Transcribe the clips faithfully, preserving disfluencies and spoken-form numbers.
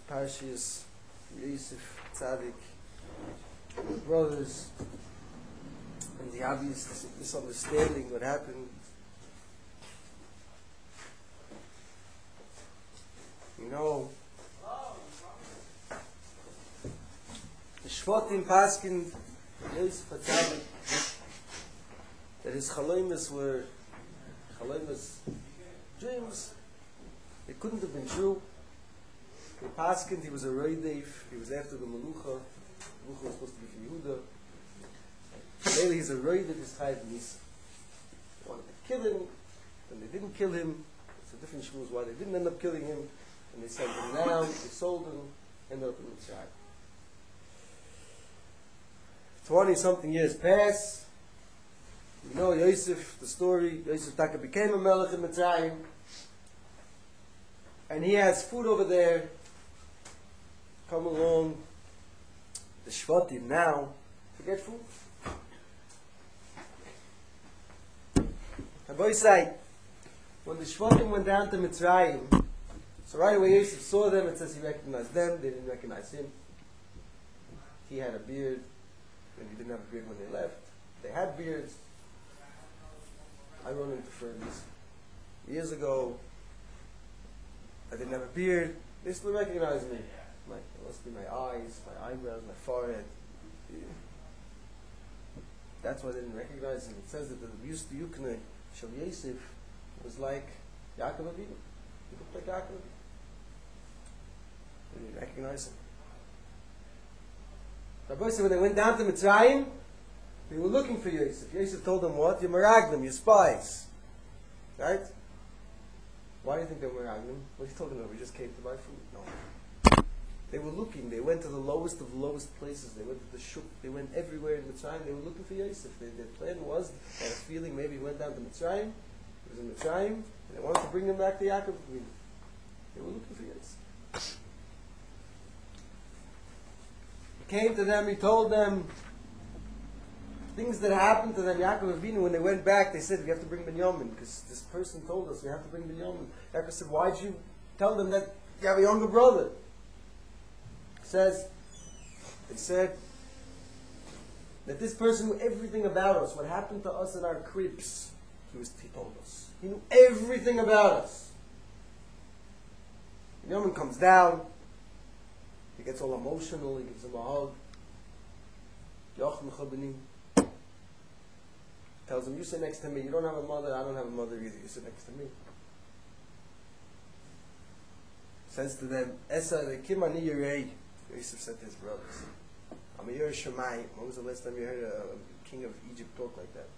Parshas Yosef Tzadik, the brothers, and the obvious misunderstanding what happened. You know, the Shvatim Paskin Yosef Tzadik, that his chaloimus were chaloimus dreams. They couldn't have been true. The Paskin, he was a Roidev, he was after the Melucha. Melucha was supposed to be for Yehuda. Maybe he's a Roidev, he's Chayiv Nisa. They wanted to kill him, and they didn't kill him. It's a different shmuz why they didn't end up killing him. And they sent him down, they sold him, ended up in Mitzrayim. Twenty something years pass. You know Yosef, the story. Yosef Taka became a Melech in Mitzrayim. And he has food over there. Come along. The Shvatim now to get food. And boy say, when the Shvatim went down to Mitzrayim, so right away Yosef saw them, it says he recognized them, they didn't recognize him. He had a beard, and he didn't have a beard when they left. They had beards. I run into friends years ago. I didn't have a beard. They still recognize me. My, it must be my eyes, my eyebrows, my forehead. Yeah. That's why they didn't recognize him. It says that the used to Yukne Shal Yosef was like Yaakov Avinu. He looked like Yaakov. They didn't recognize him. Rabbi said when they went down to Mitzrayim, they were looking for Yosef. Yosef told them what? You're Meraglim, you're spies. Right? Why do you think they were Meraglim? What he told them, we just came to buy food. No. They were looking. They went to the lowest of the lowest places. They went to the shuk. They went everywhere in Mitzrayim. They were looking for Yosef. They, their plan was, they had a feeling maybe he went down to Mitzrayim. He was in Mitzrayim. And they wanted to bring him back to Yaakov. They were looking for Yosef. He came to them. He told them things that happened to them. Yaakov Avinu, when they went back, they said, we have to bring Binyamin, because this person told us we have to bring Binyamin. Yaakov said, why did you tell them that you have a younger brother? He says, they said that this person knew everything about us. What happened to us in our cribs, he, was, he told us. He knew everything about us. Binyamin comes down. He gets all emotional. He gives him a hug. Yochim Chabanim. Tells him, you sit next to me. You don't have a mother. I don't have a mother either. You sit next to me. Says to them, Esa rekim ani yirei. Yosef said to his brothers, I'm a Yer Shemai. When was the last time you heard a king of Egypt talk like that?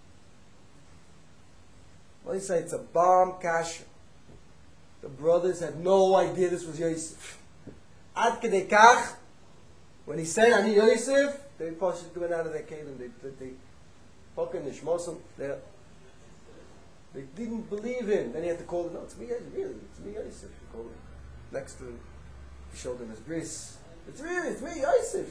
Well, he said it's a bomb kasha. The brothers had no idea this was Yosef. Ad kedei kach, when he said ani Yosef, they pushed went out of their kelim. They they fucking nishmosum. They they didn't believe him. Then he had to call him. No, it's me, really. It's me, Yosef. He called him next to him. He showed him his bris. It's really, it's me, Yosef.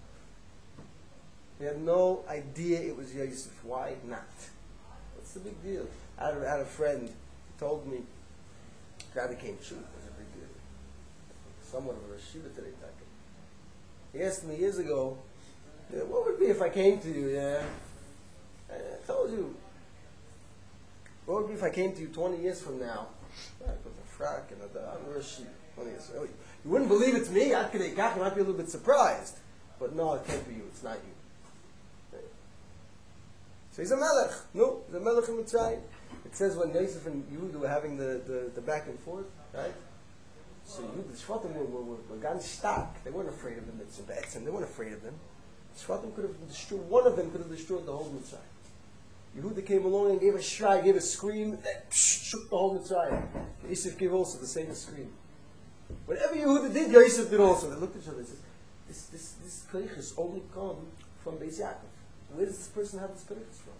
He had no idea it was Yosef. Why not? What's the big deal? I had, I had a friend. He told me. Guy became true. It was a big deal. Somewhat of a Rashiva today. He asked me years ago, what would it be if I came to you? Yeah, I told you. What would it be if I came to you twenty years from now? Right, with a frak and a I'm a Rashiva. twenty years. Oh, you wouldn't believe it's me. You might be a little bit surprised, but no, it can't be you. It's not you. Right. So he's a melech. No, he's a melech in Mitzrayim. It says when Yosef and Yehuda were having the, the, the back and forth, right? So Yehuda, the Shvatim were, were, were, were ganz stark. They weren't afraid of the Mitzvah. They weren't afraid of them. The Shvatim could have destroyed, one of them could have destroyed the whole Mitzrayim. Yehuda came along and gave a shrai, gave a scream, that shook the whole Mitzrayim. Yosef gave also the same scream. Whatever Yehuda did, Yosef did also. They looked at each other and said, this, this, this koiches only come from Beis Yaakov. Where does this person have this koiches from?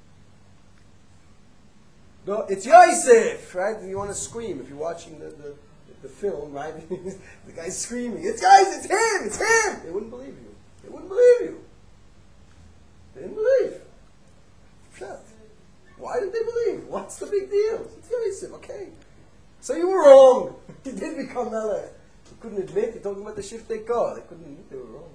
No, it's Yosef, right? And you want to scream if you're watching the, the, the film, right? The guy's screaming, it's guys, it's him, it's him! They wouldn't believe you. They wouldn't believe you. They didn't believe. Shut. Why did they believe? What's the big deal? It's Yosef, okay. So you were wrong. You did become Melech. They couldn't admit, they're talking about the Shiftei Kor. They couldn't admit they were wrong.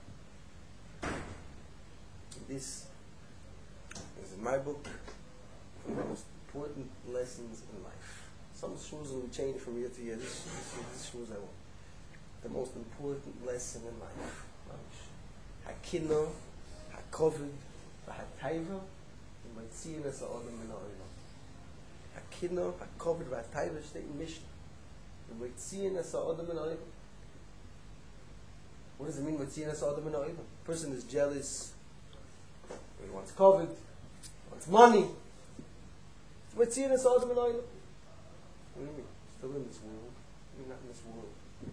This is in my book, one of the most important lessons in life. Some shuls will change from year to year. This, this, this shuls I want. The most important lesson in life. Hakino, hakoved, v'hataiva, v'matziyin es ha'odem min ha'olam. Hakino, hakoved, v'hataiva, steht in Mishnah. V'matziyin es ha'odem min ha'olam. What does it mean, matziyin es ha'odem min ha'olam? A person is jealous, he wants covet, wants money. Matziyin es ha'odem min ha'olam. What do you mean? Still in this world. You're not in this world.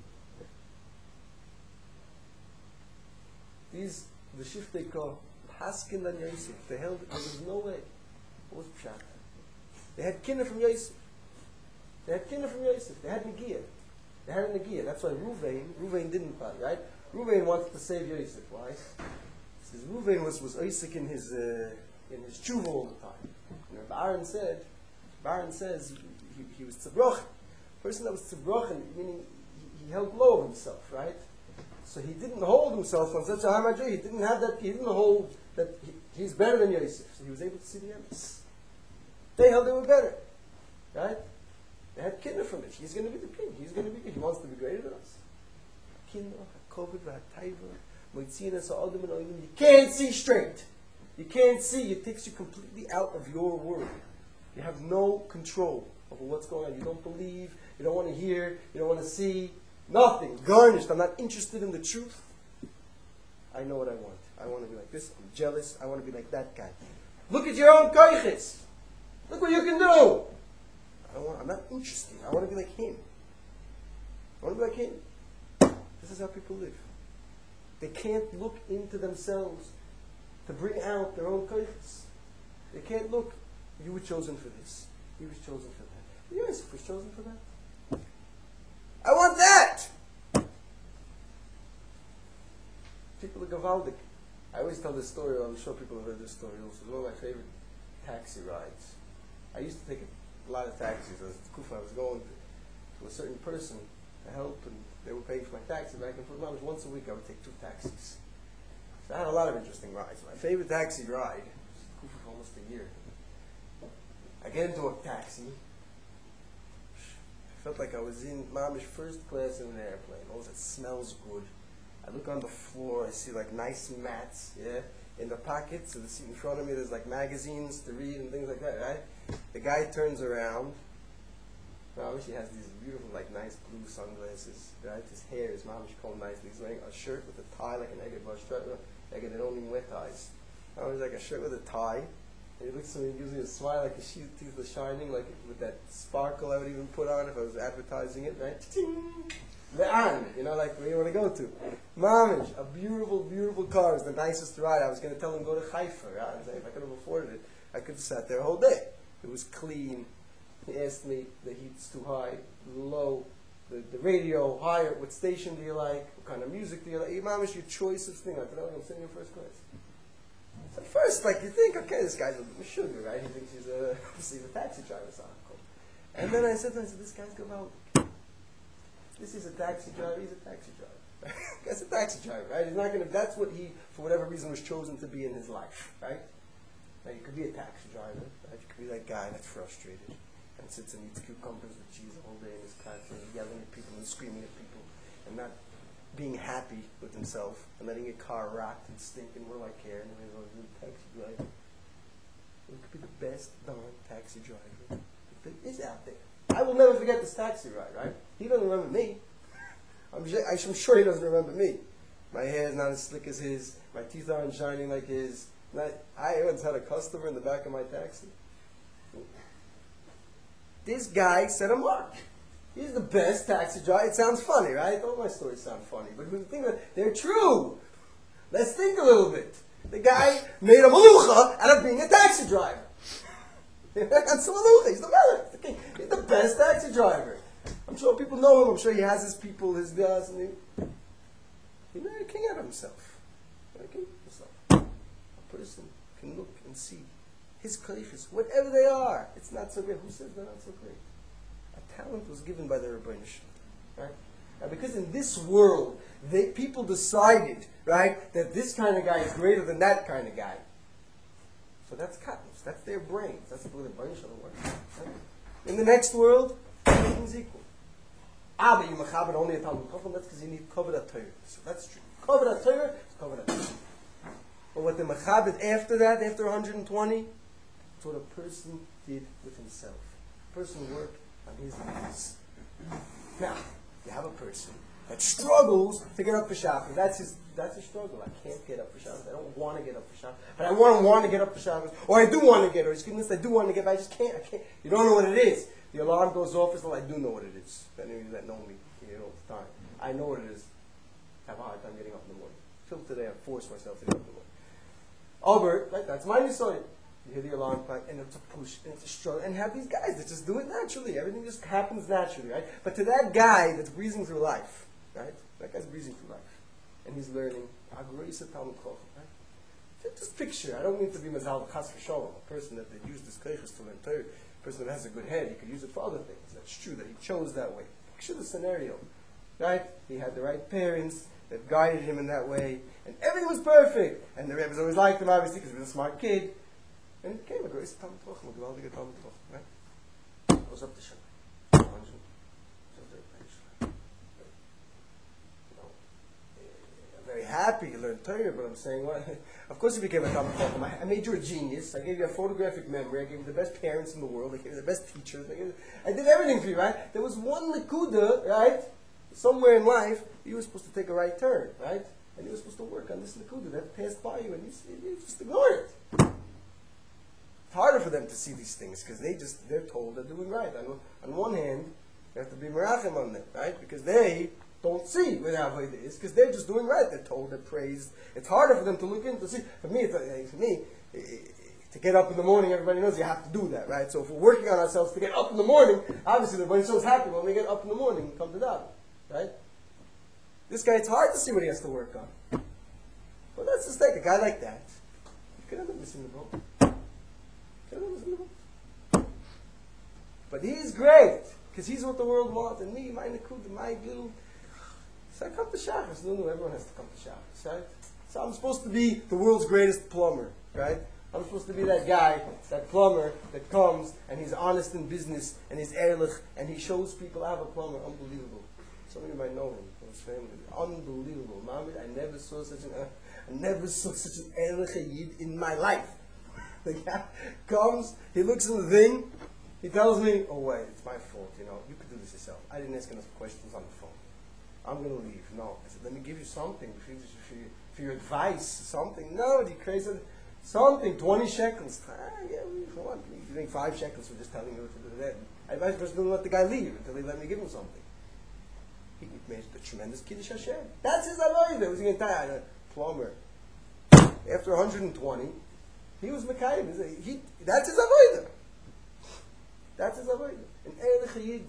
These, the Shiftei Kor, Haskin and Yosef, they held, there was no way. What was Pshat? They had kinder from Yosef. They had kinder from Yosef. They had Negiah. They had a Negiah. That's why Ruvain, Ruvain didn't buy, right? Ruvain wanted to save Yosef. Why? Because Ruvain was, was Isaac in his, uh, in his tshuva all the time. You know, Aaron said, Aaron says he, he was tzibroch. Person that was tzibroch, meaning he, he held low of himself, right? So he didn't hold himself on such a high major. He didn't have that. He didn't hold that he, he's better than Yosef. So he was able to see the emes. They held they were better, right? They had kinder from it. He's going to be the king. He's going to be good. He wants to be greater than us. Kinder, hakoved, v'hataiva, moitziyin es ha'odem min ha'olam. You can't see straight. You can't see. It takes you completely out of your world. You have no control over what's going on. You don't believe. You don't want to hear. You don't want to see. Nothing. Garnished. I'm not interested in the truth. I know what I want. I want to be like this. I'm jealous. I want to be like that guy. Look at your own koiches. Look what you can do. I want, I'm not interested. I want to be like him. I want to be like him. This is how people live. They can't look into themselves to bring out their own koiches. They can't look. You were chosen for this. He was chosen for that. Yosef was chosen for that. I want that! People are gavaldik. I always tell this story, I'm sure people have heard this story also. It's one of my favorite taxi rides. I used to take a lot of taxis. As Kufa, I was going to, to a certain person to help, and they were paying for my taxi back and forth. Once a week I would take two taxis. So I had a lot of interesting rides. My favorite taxi ride, Kufa for almost a year. I get into a taxi. Felt like I was in mamish first class in an airplane. Also, it smells good. I look on the floor, I see like nice mats, yeah, in the pockets of the seat in front of me. There's like magazines to read and things like that, right? The guy turns around. Mamish, he has these beautiful, like nice blue sunglasses, right? His hair is mamish combed nicely. He's wearing a shirt with a tie, like an Egged Bush. Egged, they don't even wear ties. Mamish, like a shirt with a tie. And he looks at me and gives me a smile, like his teeth are shining, like with that sparkle I would even put on if I was advertising it, right? The an, you know, like where you want to go to. Mamish, a beautiful, beautiful car. It's the nicest ride. I was going to tell him go to Haifa. Right? I was like, if I could have afforded it, I could have sat there a whole day. It was clean. He asked me, the heat's too high, low, the, the radio higher. What station do you like? What kind of music do you like? Mamish, your choice of thing. I said, oh, I'm sitting in first class. At first, like, you think, okay, this guy's a sugar, right? He thinks he's a, he's a taxi driver, so cool. And then I said to him, I said, this guy's going out. This is a taxi driver, he's a taxi driver. That's a taxi driver, right? He's not going to, that's what he, for whatever reason, was chosen to be in his life, right? Now, you could be a taxi driver, right? You could be that guy that's frustrated and sits and eats cucumbers with cheese all day in his car, and yelling at people and screaming at people and not being happy with himself and letting your car rot and stink and what do I care? And then he's always a taxi driver. He could be the best darn taxi driver that is out there. I will never forget this taxi ride, right? He doesn't remember me. I'm sure, I'm sure he doesn't remember me. My hair is not as slick as his. My teeth aren't shining like his. Not, I once had a customer in the back of my taxi. This guy set him up. He's the best taxi driver. It sounds funny, right? All my stories sound funny, but when you think about it, they're true. Let's think a little bit. The guy made a malucha out of being a taxi driver. That's a malucha. He's the melech, the king. He's the best taxi driver. I'm sure people know him. I'm sure he has his people, his guys, and he, he made a king out of himself. He made a king out of himself. A person can look and see his koiches, whatever they are. It's not so great. Who says they're not so great? Talent was given by the Rebbeinu Shalom, right? Now, because in this world, they, people decided, right, that this kind of guy is greater than that kind of guy. So that's katnus. That's their brains. That's the way the brain shall work. Right? In the next world, everything's equal. Ah, but you mechaber only a Talmud Chacham. That's because you need Kovod Torah. So that's true. Kovod Torah is Kovod Torah. But what the mechaber after that, after one hundred twenty, it's what a person did with himself. A person worked on his needs. Now, you have a person that struggles to get up for Shabbos. That's his. That's a struggle. I can't get up for Shabbos. I don't want to get up for Shabbos, but I want to want to get up for Shabbos, or I do want to get, or his goodness, I do want to get, but I just can't. I can't. You don't know what it is. The alarm goes off. It's like I do know what it is. Any of you that know me, you hear it all the time. I know what it is. I have a hard time getting up in the morning. Till today, I force myself to get up in the morning. Albert, right? That's my nisoy. You hear the alarm clock, and it's a push, and it's a struggle, and have these guys that just do it naturally. Everything just happens naturally, right? But to that guy that's breezing through life, right? That guy's breezing through life, and he's learning Agroisa Talmud Chacham, right? Just picture. I don't mean to be Mazal Chas V'Sholom, a person that they use this keiches to learn Torah, a person that has a good head. He could use it for other things. That's true that he chose that way. Picture the scenario, right? He had the right parents that guided him in that way, and everything was perfect. And the Rebbe's always liked him, obviously, because he was a smart kid. And it became a great Talmud Chacham, a gewaltige Talmud Chacham, right? It was up to Shem. I'm very happy you learned Torah, but I'm saying, what? Of course you became a Talmud Chacham. I made you a genius. I gave you a photographic memory. I gave you the best parents in the world. I gave you the best teachers. I, gave you, I did everything for you, right? There was one Nakuda, right? Somewhere in life, you were supposed to take a right turn, right? And you were supposed to work on this Nakuda that passed by you, and you, you just ignore it. It's harder for them to see these things because they just they're told they're doing right. On, on one hand, you have to be merachim on them, right? Because they don't see where the avodah is because they're just doing right. They're told, they're praised. It's harder for them to look into see. For me, it's, for me, to get up in the morning, everybody knows you have to do that, right? So if we're working on ourselves to get up in the morning, obviously everybody's so happy when we get up in the morning and come to that, right? This guy, it's hard to see what he has to work on. Well, let's just take a guy like that. You could end up missing the boat. But he's great, because he's what the world wants, and me, my Nakuda, my little... So I come to Shabbos. No, no, everyone has to come to Shabbos, right? So I'm supposed to be the world's greatest plumber, right? I'm supposed to be that guy, that plumber, that comes, and he's honest in business, and he's ehrlich, and he shows people I have a plumber. Unbelievable. Some of you might know him, his family. Unbelievable. Mama, I never saw such an... I never saw such an ehrlich yid in my life. The guy comes, he looks in the thing, he tells me, oh wait, it's my fault, you know, you could do this yourself. I didn't ask enough questions on the phone. I'm going to leave. No. I said, let me give you something for, you, for, you, for your advice, something. No, you crazy. Something, twenty shekels. Ah, yeah, we want. You think five shekels for just telling you what to do that. I advised the person to let the guy leave until he let me give him something. He made a tremendous Kiddush Hashem. That's his avodah. Was he going to tell you? A plumber. After one hundred twenty, he was Mekayim. He, that's his avodah. That's his avodah. An Ehrlich Yid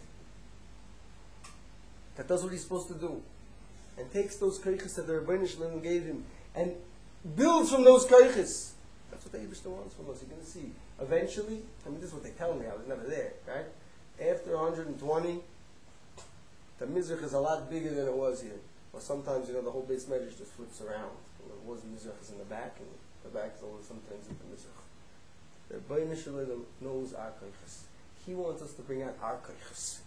that does what he's supposed to do and takes those keiches that the Rebbeinu Shalom gave him and builds from those keiches. That's what the Eibishter wants from us. You're going to see. Eventually, I mean, this is what they tell me. I was never there, right? After one hundred twenty, the Mizrach is a lot bigger than it was here. Or sometimes, you know, the whole base measure just flips around. You know, it was Mizrach is in the back, and the back is always sometimes in the Mizrach. The Rebbeinu Shalom knows our keiches. He wants us to bring out our keiches.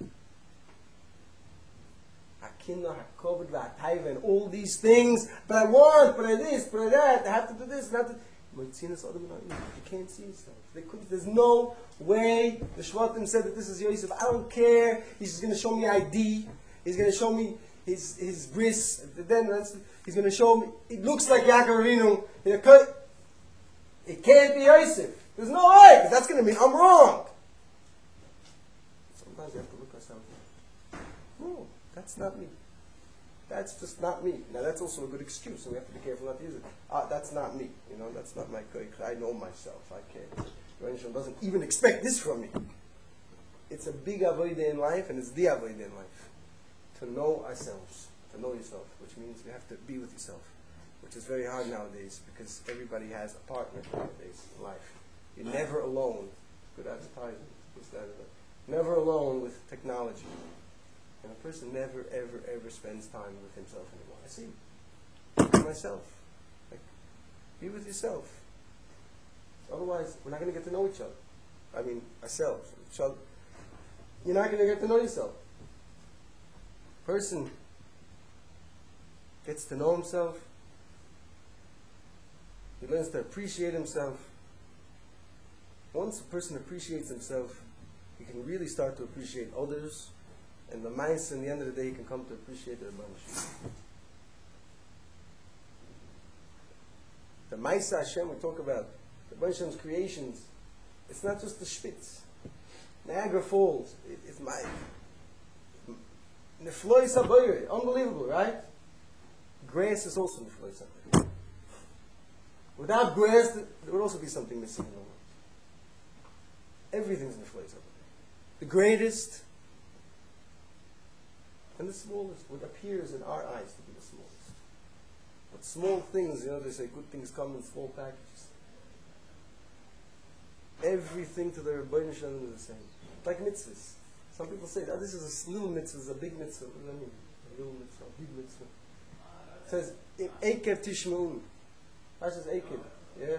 Hakina, Hakovod, V'Hatayva, and all these things. But I want, but I this, but I that. I have to do this, and I have to... You can't see yourself. They couldn't, there's no way. The Shvatim said that this is Yosef. I don't care. He's just going to show me I D. He's going to show me his his bris. Then that's, he's going to show me. It looks like Yaakov Avinu. It can't be Yosef. There's no way, because that's going to mean I'm wrong. Sometimes you have to look ourselves. No, that's not me. That's just not me. Now that's also a good excuse, so we have to be careful not to use it. Ah, that's not me. You know, that's not my koich. I know myself. I can't. Rebbeinu doesn't even expect this from me. It's a big avodah in life, and it's the avodah in life. To know ourselves, to know yourself, which means you have to be with yourself, which is very hard nowadays because everybody has a partner nowadays in life. You're never alone. Good advertisement. Never alone with technology. And a person never, ever, ever spends time with himself anymore. I see. With myself. Like, be with yourself. Otherwise, we're not going to get to know each other. I mean, ourselves. Each other. You're not going to get to know yourself. Person gets to know himself. He learns to appreciate himself. Once a person appreciates himself, he can really start to appreciate others. And the mice, in the end of the day, he can come to appreciate their bunch. The mice Hashem we talk about, the Baruch Hashem's creations, it's not just the Spitz. Niagara Falls, it, it's my Nefloi Saboyre, unbelievable, right? Grass is also Nefloi Saboyre. Without grass, there would also be something missing in the world. Everything's Nefloi Saboyre. The greatest and the smallest, what appears in our eyes to be the smallest. But small things, you know, they say good things come in small packages. Everything to the Rebbeinu Shalom is the same. Like mitzvahs. Some people say, oh, this is a little mitzvah, this is a big mitzvah. What does that mean? A little mitzvah, a big mitzvah. It says, Ekev Tishmeun. Rashi says Ekev. Yeah?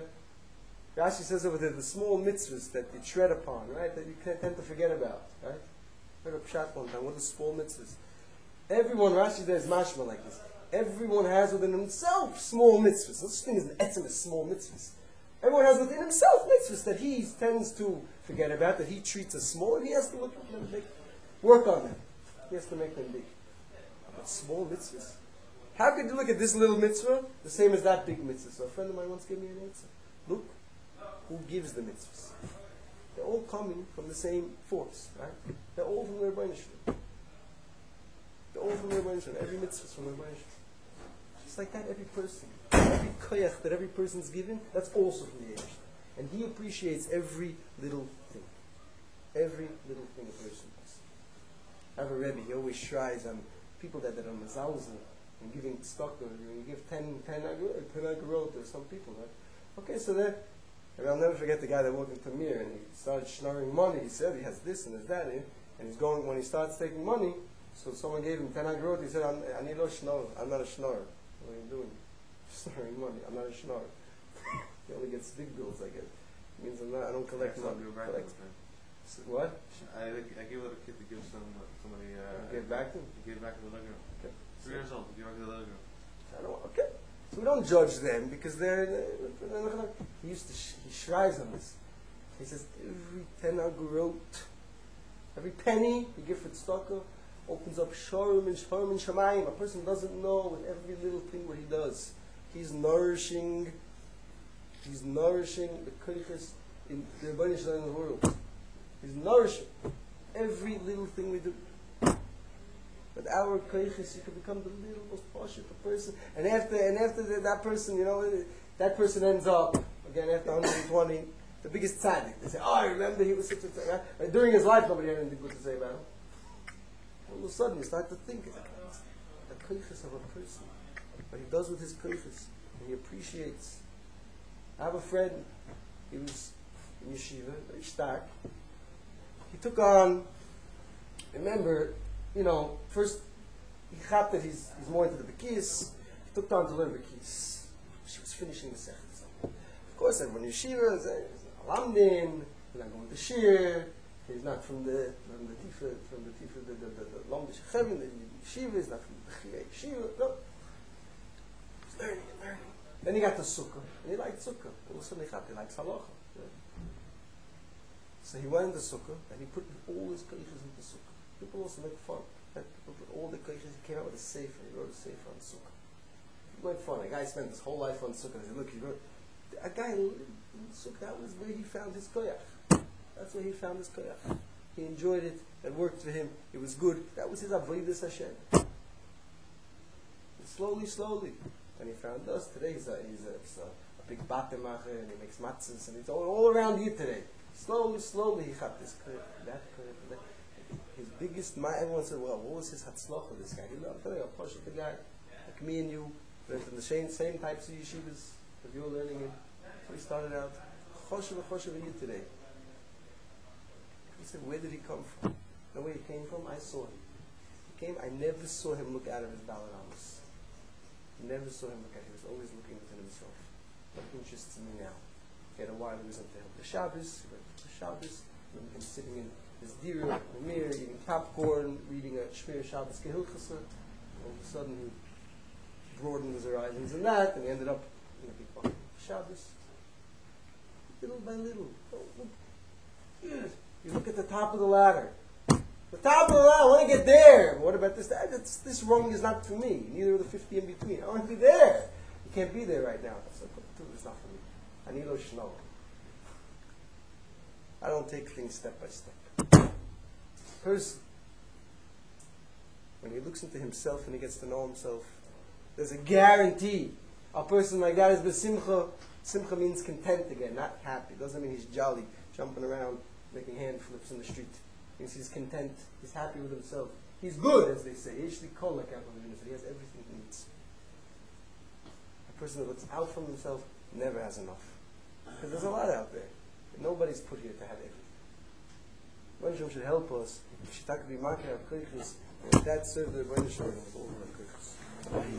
Rashi says over there, the small mitzvahs that you tread upon, right? That you tend to forget about, right? I heard a pshat one time. What are small mitzvahs? Everyone, Rashi there is mashma like this. Everyone has within himself small mitzvahs. No such thing as an etzem is small mitzvahs. Everyone has within himself mitzvahs that he tends to forget about, that he treats as small, and he has to look at them big. Work on them. He has to make them big. But small mitzvahs? How could you look at this little mitzvah the same as that big mitzvah? So a friend of mine once gave me an answer. Look, who gives the mitzvahs? They're all coming from the same force, right? They're all from the Rebbeinu Shalom. They're all from the Rebbeinu Shalom. Every mitzvah is from the Rebbeinu Shalom. Just like that, every person, every koyach that every person's given, that's also from the Eibush. And he appreciates every little thing. Every little thing a person does. I have a Rebbe, he always tries on people that, that are mazalzel and giving stock, or you give ten, ten agorot to some people, right? Okay, so then, and I'll never forget the guy that walked into Mir and he started schnorring money. He said he has this and there's that, and he's going, when he starts taking money, so someone gave him ten agorot, he said, I need a schnorr, I'm not a schnorrer. What are you doing? Snoring money. I'm not a schnorrer. He only gets big bills, I guess. It means I'm not, I don't collect money. Collect. So what? I, I gave a little kid to give some, somebody. Uh, give back to him? He gave back to the little girl. Okay. Three years old, give back to the little girl. I don't, okay. So we don't judge them because they're. they're he used to, sh- he shries on this. He says, every ten agorot, every penny you give for tzedakah, opens up Shorim and Shorim and Shamayim. A person doesn't know with every little thing what he does. He's nourishing, he's nourishing the koiches in the Rebbeinu Shalom in the world. He's nourishing every little thing we do. But our koiches, you can become the little most poshut person. And after, and after the, that person, you know, that person ends up, again, after one hundred twenty, the biggest tzaddik. They say, oh, I remember he was such a tzaddik. Right? During his life, nobody had anything good to say about him. All of a sudden, you start to think, it's the koiches of a person. What he does with his koiches, and he appreciates. I have a friend, he was in yeshiva, very stark. He took on, remember, you know, first, he thought that he's, he's more into the Bekis. He took on to learn Bekis. She was finishing the Sechtes. Of course, everyone in yeshiva is Alamdin, he's not going to Shir. He's not from the from the Tifa, from the Tifa, the the the, the Lomdish Chevin, the Yeshiva. He's not from the Chiyei Yeshiva. No, he's learning and learning. Then he got to Sukkah, and he liked Sukkah. All of a sudden, he got he likes Halacha. Yeah. So he went into Sukkah, and he put all his koiches into Sukkah. People also make fun. Right? People put all the koiches. He came out with a sefer. He wrote a sefer on Sukkah. He made fun. A guy spent his whole life on Sukkah. He said, "Look, he wrote." A guy lived in Sukkah. That was where he found his koyach. That's where he found his koyach. He enjoyed it. It worked for him. It was good. That was his avodas Hashem. And slowly, slowly, and he found us. Today he's a, he's a, he's a, a big batemacher, and he makes matzahs, and he's all, all around here today. Slowly, slowly, he got this koyach, that koyach, that. His biggest, my everyone said, well, what was his hatzlacha? This guy, he loved a push the guy, like me and you, went in the same same types of yeshivas that you were learning in. So he started out choshev choshev you today. He said, where did he come from? The way he came from, I saw him. He came, I never saw him look out of his Balaramas. Never saw him look at him. He was always looking within himself. What interests me now? He had a while he was into the Shabbos, he went to the Shabbos, and him sitting in his dira, in the mirror, eating popcorn, reading a Shmir Shabbos Kehilchasa. All of a sudden he broadened his horizons in that, and he ended up in a big bucket of Shabbos. Little by little. Oh, look. You look at the top of the ladder. The top of the ladder, I want to get there. But what about this? That, that's, this rung is not for me. Neither are the fifty in between. I want to be there. You can't be there right now. So, it's not for me. I need a shno. I don't take things step by step. Person, when he looks into himself and he gets to know himself, there's a guarantee. A person like that is besimcha. Simcha means content again, not happy. Doesn't mean he's jolly, jumping around, making hand flips in the street. It means he's content. He's happy with himself. He's good, as they say. Yeshli kol lekach v'minus. He has everything he needs. A person that looks out from himself never has enough. Because there's a lot out there. Nobody's put here to have everything. Rebbeinu should help us. We should talk to be market our koiches. And that serve the Rebbeinu Shalom over our koiches.